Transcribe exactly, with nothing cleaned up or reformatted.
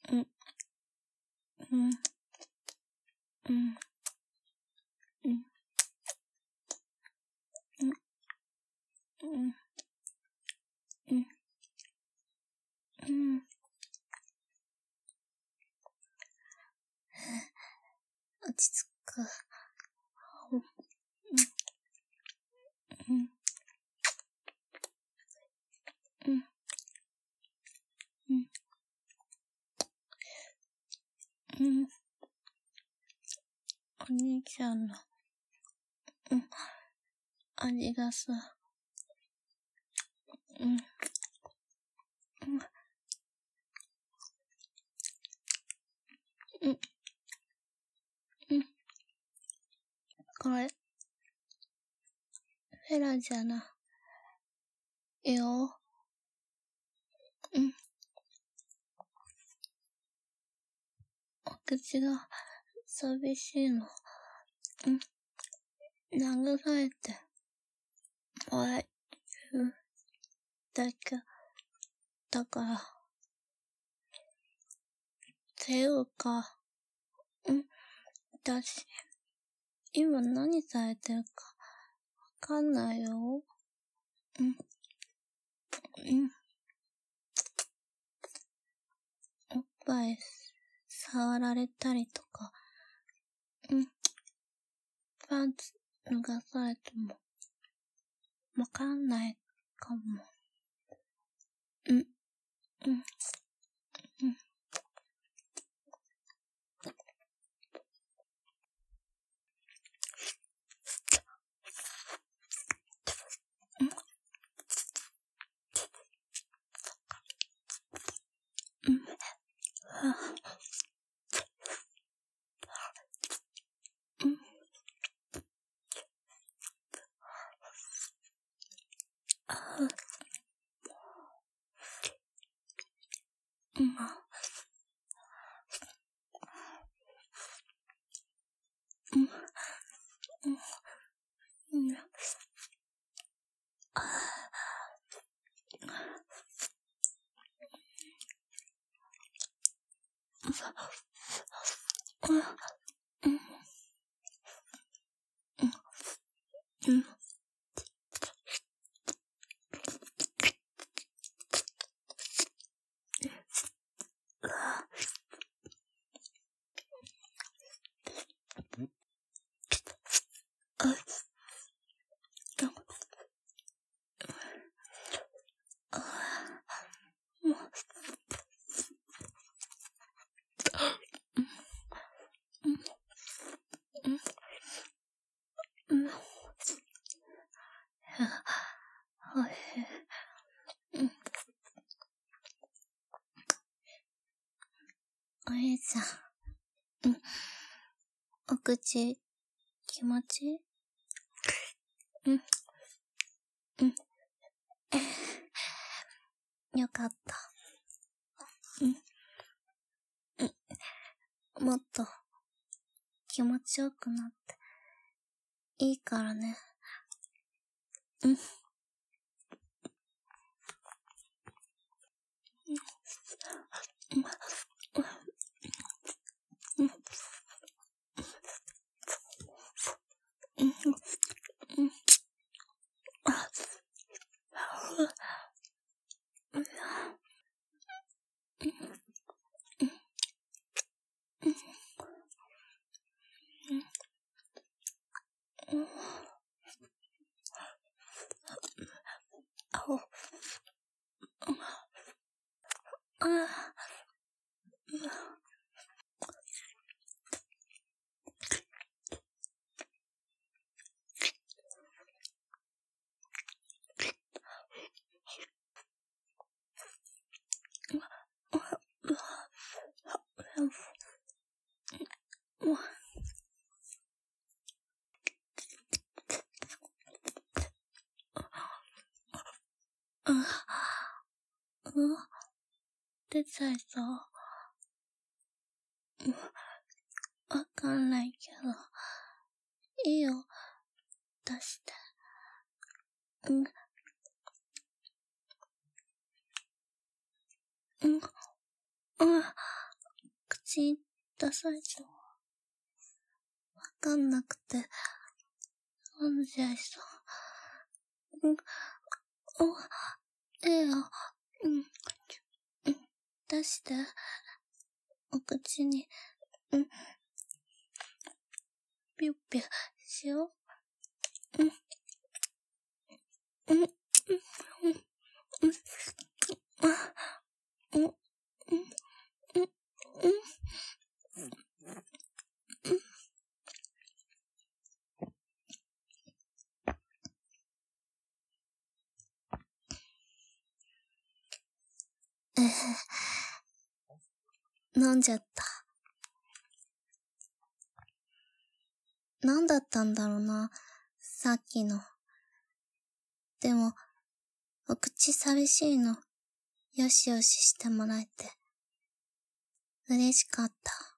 うん、うん、うん、うん、うん、うん、うん、うん。落ち着く。うん、うん、うん、うん、うん。お兄ちゃんの、うん、味がさ、うん、うん、うん、うん。これ、フェラじゃな。いいよ。うん。お口が寂しいの。うん。慰めてもらえるだけだから。ていうか、うん。私、今何されてるかわかんないよ。うん。うん。おっぱい触られたりとか、うん。パンツ脱がされても、わかんないかも。うん。うん。うん。うん。はぁ。うん。あぁ。うん。うん。うん。あぁ。うん。うん。うん。おいしい。うん。おいしい。うん。お口、気持ちいい？うん。うん。よかった。うん。うん。もっと、気持ちよくなって、いいからね。うん。うん。うん。うん。うん。あ、うん。うん。あ、あ、うん。うん。出ちゃいそう。うん。わかんないけど。いいよ。出して。うん。うん。うん。 口に出されたわ。わかんなくて、飲んじゃいそう。うん、お、ええよ、うん、うん、出して。お口に、うん、ぴゅっぴゅしよう。うん、うん、うん、うん、うん、うん、うん、うん、うん、えへ、飲んじゃった。なんだったんだろうな、さっきの。でも、お口寂しいの、よしよししてもらえて、嬉しかった。